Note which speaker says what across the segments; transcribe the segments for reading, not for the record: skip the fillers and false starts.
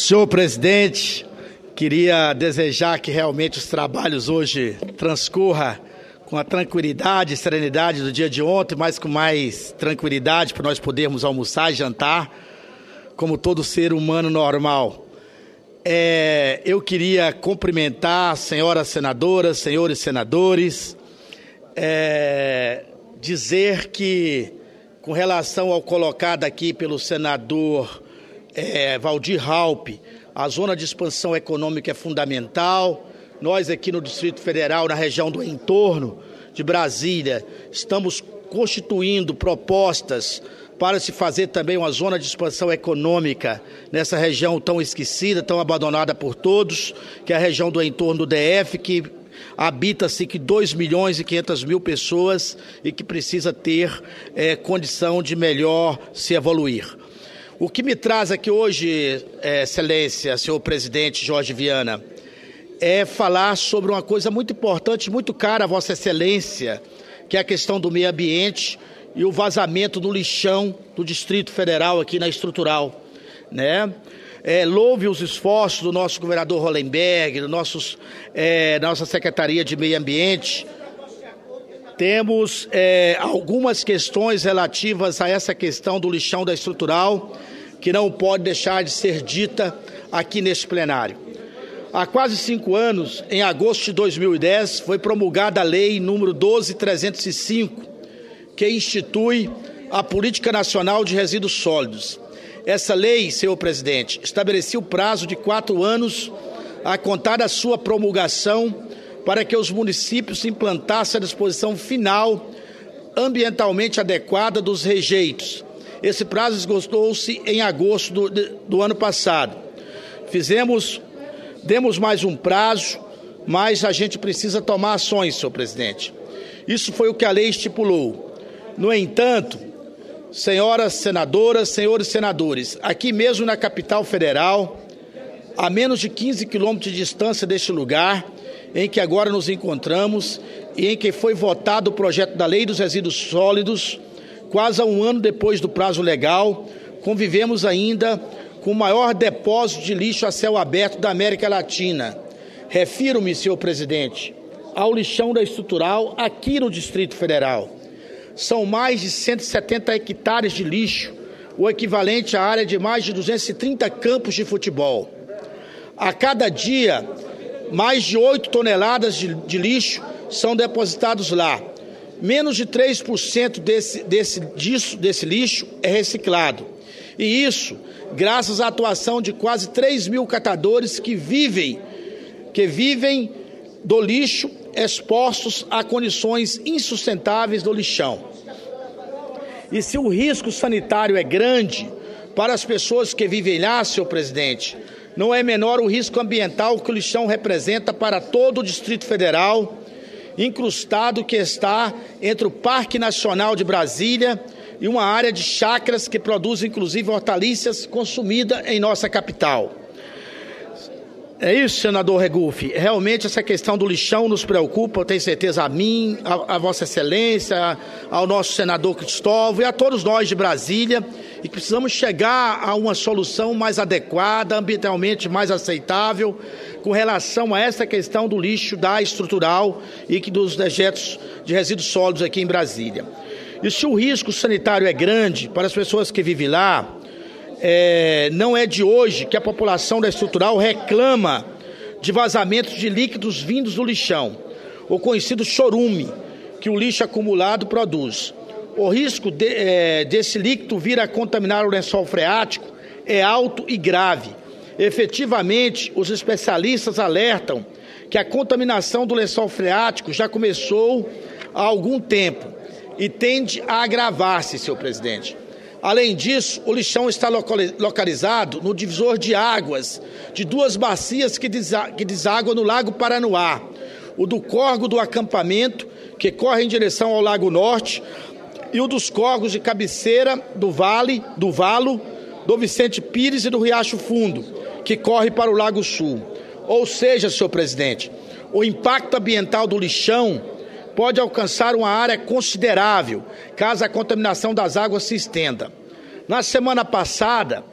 Speaker 1: Senhor presidente, queria desejar que realmente os trabalhos hoje transcorram com a tranquilidade e serenidade do dia de ontem, mas com mais tranquilidade para nós podermos almoçar e jantar, como todo ser humano normal. Eu queria cumprimentar senhoras senadoras, senhores senadores, dizer que, com relação ao colocado aqui pelo senador Waldir Raupp, a zona de expansão econômica é fundamental. Nós aqui no Distrito Federal, na região do entorno de Brasília, estamos constituindo propostas para se fazer também uma zona de expansão econômica nessa região tão esquecida, tão abandonada por todos, que é a região do entorno do DF, que habita-se que 2.500.000 pessoas e que precisa ter condição de melhor se evoluir. O que me traz aqui hoje, excelência, senhor presidente Jorge Viana, é falar sobre uma coisa muito importante, muito cara a vossa excelência, que é a questão do meio ambiente e o vazamento do lixão do Distrito Federal aqui na estrutural, né? Louve os esforços do nosso governador Hollenberg, da nossa Secretaria de Meio Ambiente. Temos algumas questões relativas a essa questão do lixão da estrutural que não pode deixar de ser dita aqui neste plenário. Há quase 5 anos, em agosto de 2010, foi promulgada a Lei número 12.305, que institui a Política Nacional de Resíduos Sólidos. Essa lei, senhor presidente, estabelecia o prazo de 4 anos a contar da sua promulgação para que os municípios implantassem a disposição final ambientalmente adequada dos rejeitos. Esse prazo esgotou-se em agosto do ano passado. Demos mais um prazo, mas a gente precisa tomar ações, senhor presidente. Isso foi o que a lei estipulou. No entanto, senhoras senadoras, senhores senadores, aqui mesmo na capital federal, a menos de 15 quilômetros de distância deste lugar, em que agora nos encontramos e em que foi votado o projeto da Lei dos Resíduos Sólidos, quase 1 ano depois do prazo legal, convivemos ainda com o maior depósito de lixo a céu aberto da América Latina. Refiro-me, senhor presidente, ao lixão da estrutural aqui no Distrito Federal. São mais de 170 hectares de lixo, o equivalente à área de mais de 230 campos de futebol. A cada dia, mais de 8 toneladas de lixo são depositados lá. Menos de 3% desse lixo é reciclado. E isso, graças à atuação de quase 3.000 catadores que vivem do lixo, expostos a condições insustentáveis do lixão. E se o risco sanitário é grande para as pessoas que vivem lá, senhor presidente, não é menor o risco ambiental que o lixão representa para todo o Distrito Federal, incrustado que está entre o Parque Nacional de Brasília e uma área de chácaras que produz inclusive hortaliças consumidas em nossa capital. É isso, senador Regufe. Realmente essa questão do lixão nos preocupa, eu tenho certeza a mim, a vossa excelência, ao nosso senador Cristóvão e a todos nós de Brasília, e que precisamos chegar a uma solução mais adequada, ambientalmente mais aceitável, com relação a essa questão do lixo da estrutural e dos dejetos de resíduos sólidos aqui em Brasília. E se o risco sanitário é grande para as pessoas que vivem lá, não é de hoje que a população da estrutural reclama de vazamentos de líquidos vindos do lixão, o conhecido chorume, que o lixo acumulado produz. O risco desse líquido vir a contaminar o lençol freático é alto e grave. Efetivamente, os especialistas alertam que a contaminação do lençol freático já começou há algum tempo e tende a agravar-se, senhor presidente. Além disso, o lixão está localizado no divisor de águas de 2 bacias que desaguam no Lago Paranoá, o do córrego do acampamento, que corre em direção ao Lago Norte, e o dos córregos de cabeceira do Valo, do Vicente Pires e do Riacho Fundo, que corre para o Lago Sul. Ou seja, senhor presidente, o impacto ambiental do lixão pode alcançar uma área considerável, caso a contaminação das águas se estenda. Na semana passada,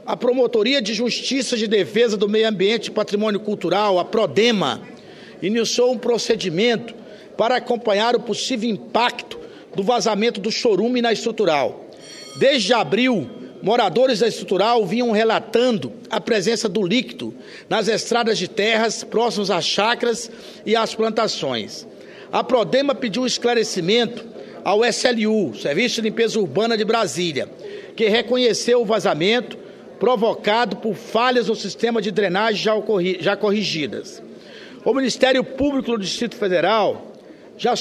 Speaker 1: a Promotoria de Justiça de Defesa do Meio Ambiente e Patrimônio Cultural, a PRODEMA, iniciou um procedimento para acompanhar o possível impacto do vazamento do chorume na estrutural. Desde abril, moradores da estrutural vinham relatando a presença do líquido nas estradas de terras próximas às chácaras e às plantações. A PRODEMA pediu esclarecimento ao SLU, Serviço de Limpeza Urbana de Brasília, que reconheceu o vazamento provocado por falhas no sistema de drenagem já corrigidas. O Ministério Público do Distrito Federal já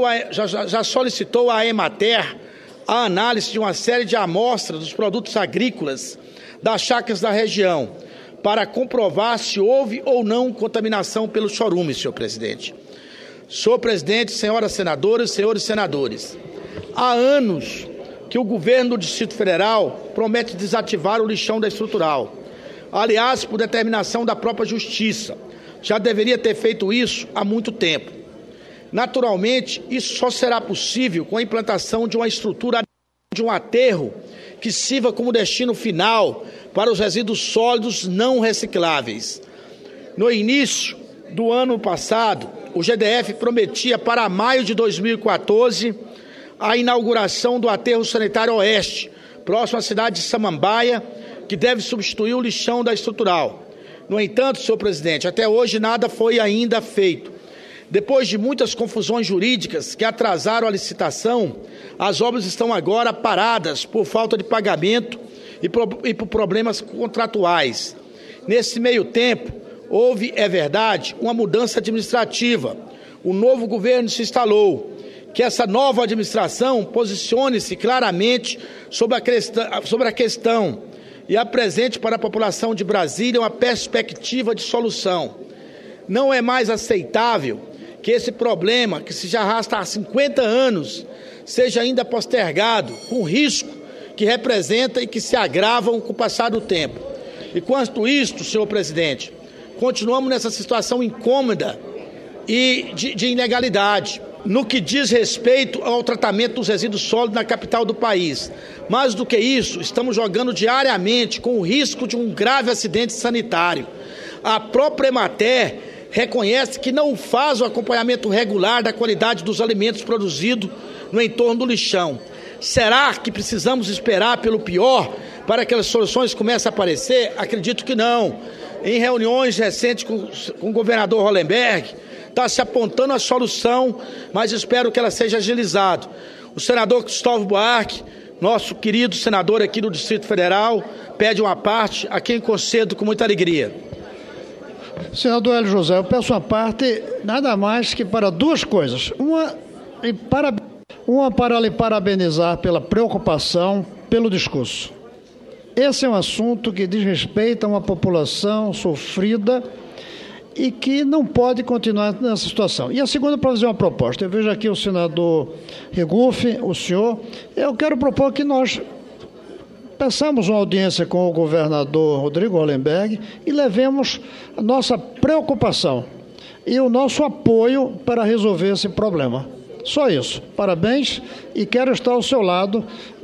Speaker 1: solicitou à Emater a análise de uma série de amostras dos produtos agrícolas das chácaras da região, para comprovar se houve ou não contaminação pelo chorume, senhor presidente. Senhor presidente, senhoras senadoras, senhores senadores, há anos que o governo do Distrito Federal promete desativar o lixão da estrutural. Aliás, por determinação da própria Justiça, já deveria ter feito isso há muito tempo. Naturalmente, isso só será possível com a implantação de uma estrutura de um aterro que sirva como destino final para os resíduos sólidos não recicláveis. No início do ano passado, o GDF prometia para maio de 2014 a inauguração do aterro sanitário Oeste, próximo à cidade de Samambaia, que deve substituir o lixão da estrutural. No entanto, senhor presidente, até hoje nada foi ainda feito. Depois de muitas confusões jurídicas que atrasaram a licitação, as obras estão agora paradas por falta de pagamento e por problemas contratuais. Nesse meio tempo, houve, é verdade, uma mudança administrativa. O novo governo se instalou. Que essa nova administração posicione-se claramente sobre a questão e apresente para a população de Brasília uma perspectiva de solução. Não é mais aceitável que esse problema, que se já arrasta há 50 anos, seja ainda postergado, com risco que representa e que se agravam com o passar do tempo. E quanto isto, senhor presidente, continuamos nessa situação incômoda e de ilegalidade, no que diz respeito ao tratamento dos resíduos sólidos na capital do país. Mais do que isso, estamos jogando diariamente com o risco de um grave acidente sanitário. A própria Emater reconhece que não faz o acompanhamento regular da qualidade dos alimentos produzidos no entorno do lixão. Será que precisamos esperar pelo pior para que as soluções comecem a aparecer? Acredito que não. Em reuniões recentes com o governador Hollenberg, está se apontando a solução, mas espero que ela seja agilizada. O senador Cristóvão Buarque, nosso querido senador aqui do Distrito Federal, pede uma parte, a quem concedo com muita alegria.
Speaker 2: Senador Hélio José, eu peço uma parte nada mais que para duas coisas. Uma para lhe parabenizar pela preocupação, pelo discurso. Esse é um assunto que diz respeito a uma população sofrida e que não pode continuar nessa situação. E a segunda, para fazer uma proposta. Eu vejo aqui o senador Regufe, o senhor. Eu quero propor que nós peçamos uma audiência com o governador Rodrigo Hollenberg e levemos a nossa preocupação e o nosso apoio para resolver esse problema. Só isso. Parabéns e quero estar ao seu lado,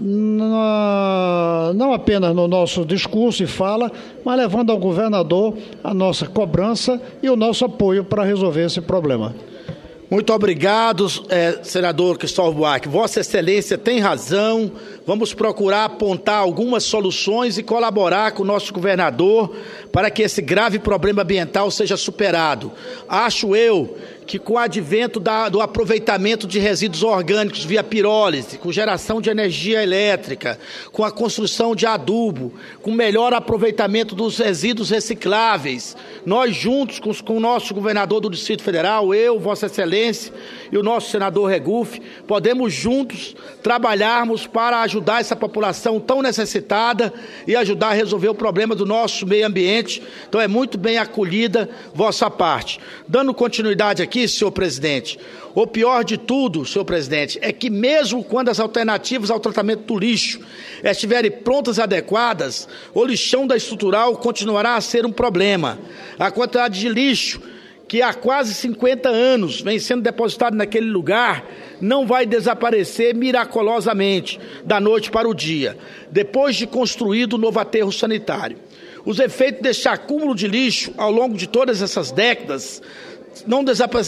Speaker 2: não apenas no nosso discurso e fala, mas levando ao governador a nossa cobrança e o nosso apoio para resolver esse problema.
Speaker 1: Muito obrigado, senador Cristóvão Buarque. Vossa Excelência tem razão. Vamos procurar apontar algumas soluções e colaborar com o nosso governador para que esse grave problema ambiental seja superado. Acho eu que com o advento do aproveitamento de resíduos orgânicos via pirólise, com geração de energia elétrica, com a construção de adubo, com melhor aproveitamento dos resíduos recicláveis, nós juntos com o nosso governador do Distrito Federal, eu, Vossa Excelência e o nosso senador Regufe, podemos juntos trabalharmos para ajudar essa população tão necessitada e ajudar a resolver o problema do nosso meio ambiente. Então é muito bem acolhida vossa parte. Dando continuidade aqui, senhor presidente, o pior de tudo, senhor presidente, é que mesmo quando as alternativas ao tratamento do lixo estiverem prontas e adequadas, o lixão da estrutural continuará a ser um problema. A quantidade de lixo que há quase 50 anos vem sendo depositado naquele lugar, não vai desaparecer miraculosamente da noite para o dia, depois de construído o novo aterro sanitário. Os efeitos deste acúmulo de lixo ao longo de todas essas décadas não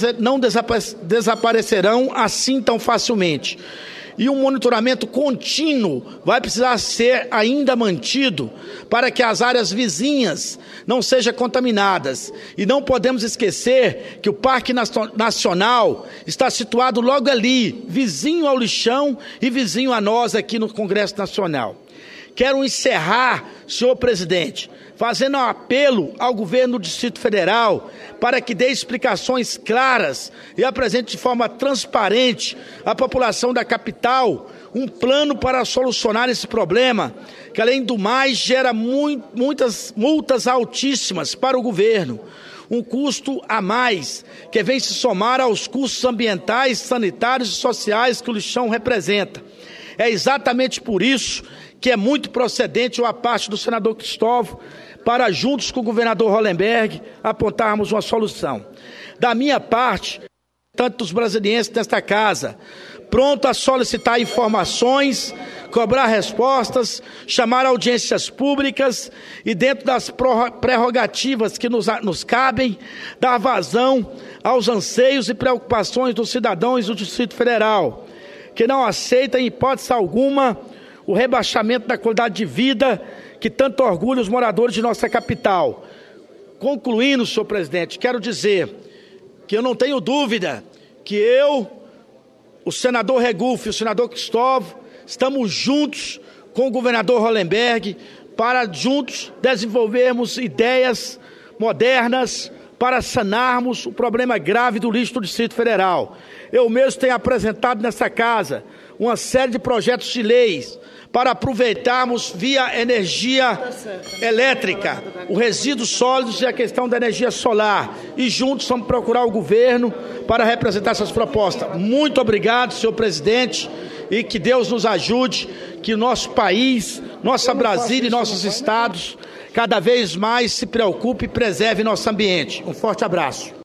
Speaker 1: desaparecerão assim tão facilmente. E um monitoramento contínuo vai precisar ser ainda mantido para que as áreas vizinhas não sejam contaminadas. E não podemos esquecer que o Parque Nacional está situado logo ali, vizinho ao lixão e vizinho a nós aqui no Congresso Nacional. Quero encerrar, senhor presidente, fazendo um apelo ao governo do Distrito Federal para que dê explicações claras e apresente de forma transparente à população da capital um plano para solucionar esse problema, que além do mais gera muitas multas altíssimas para o governo, um custo a mais que vem se somar aos custos ambientais, sanitários e sociais que o lixão representa. É exatamente por isso que é muito procedente a parte do senador Cristóvão para, juntos com o governador Hollenberg, apontarmos uma solução. Da minha parte, tanto dos brasilienses desta casa, pronto a solicitar informações, cobrar respostas, chamar audiências públicas e, dentro das prerrogativas que nos cabem, dar vazão aos anseios e preocupações dos cidadãos do Distrito Federal, que não aceitam, em hipótese alguma, o rebaixamento da qualidade de vida que tanto orgulha os moradores de nossa capital. Concluindo, senhor presidente, quero dizer que eu não tenho dúvida que eu, o senador Regufe e o senador Cristóvão, estamos juntos com o governador Hollenberg para juntos desenvolvermos ideias modernas para sanarmos o problema grave do lixo do Distrito Federal. Eu mesmo tenho apresentado nessa casa uma série de projetos de leis para aproveitarmos via energia elétrica o resíduos sólidos e a questão da energia solar. E juntos vamos procurar o governo para representar essas propostas. Muito obrigado, senhor presidente, e que Deus nos ajude, que o nosso país, nossa Brasília e nossos estados cada vez mais se preocupe e preserve nosso ambiente. Um forte abraço.